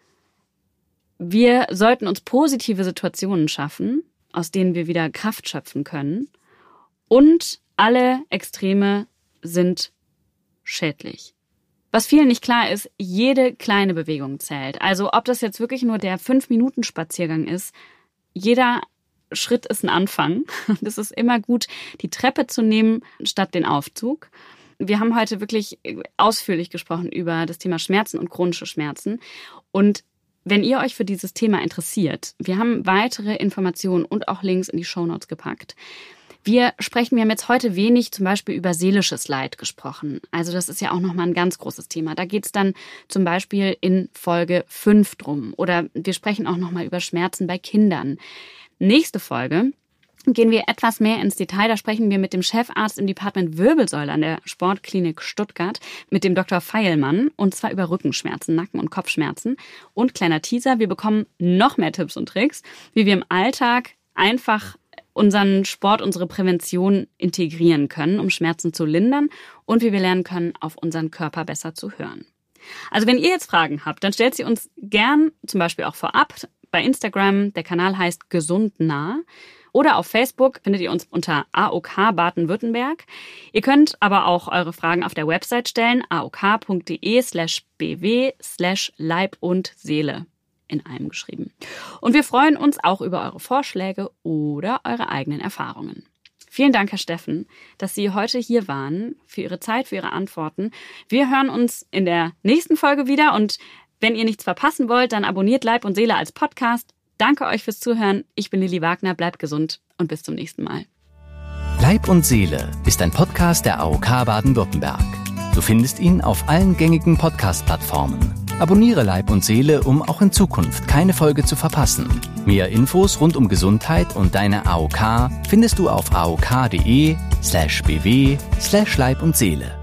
Wir sollten uns positive Situationen schaffen, aus denen wir wieder Kraft schöpfen können. Und alle Extreme sind schädlich. Was vielen nicht klar ist, jede kleine Bewegung zählt. Also ob das jetzt wirklich nur der fünf-Minuten-Spaziergang ist, jeder Schritt ist ein Anfang. Es ist immer gut, die Treppe zu nehmen statt den Aufzug. Wir haben heute wirklich ausführlich gesprochen über das Thema Schmerzen und chronische Schmerzen. Und wenn ihr euch für dieses Thema interessiert, wir haben weitere Informationen und auch Links in die Shownotes gepackt. Wir sprechen, wir haben jetzt heute wenig zum Beispiel über seelisches Leid gesprochen. Also das ist ja auch nochmal ein ganz großes Thema. Da geht es dann zum Beispiel in Folge fünf drum. Oder wir sprechen auch nochmal über Schmerzen bei Kindern. Nächste Folge gehen wir etwas mehr ins Detail. Da sprechen wir mit dem Chefarzt im Department Wirbelsäule an der Sportklinik Stuttgart, mit dem Doktor Feilmann, und zwar über Rückenschmerzen, Nacken- und Kopfschmerzen. Und kleiner Teaser, wir bekommen noch mehr Tipps und Tricks, wie wir im Alltag einfach unseren Sport, unsere Prävention integrieren können, um Schmerzen zu lindern und wie wir lernen können, auf unseren Körper besser zu hören. Also wenn ihr jetzt Fragen habt, dann stellt sie uns gern zum Beispiel auch vorab bei Instagram. Der Kanal heißt gesundnah. Oder auf Facebook findet ihr uns unter A O K Baden-Württemberg. Ihr könnt aber auch eure Fragen auf der Website stellen, aok.de slash bw slash Leib und Seele in einem geschrieben. Und wir freuen uns auch über eure Vorschläge oder eure eigenen Erfahrungen. Vielen Dank, Herr Steffen, dass Sie heute hier waren, für Ihre Zeit, für Ihre Antworten. Wir hören uns in der nächsten Folge wieder und wenn ihr nichts verpassen wollt, dann abonniert Leib und Seele als Podcast. Danke euch fürs Zuhören. Ich bin Lilly Wagner. Bleibt gesund und bis zum nächsten Mal. Leib und Seele ist ein Podcast der A O K Baden-Württemberg. Du findest ihn auf allen gängigen Podcast-Plattformen. Abonniere Leib und Seele, um auch in Zukunft keine Folge zu verpassen. Mehr Infos rund um Gesundheit und deine A O K findest du auf aok.de slash bw slash Leib und Seele.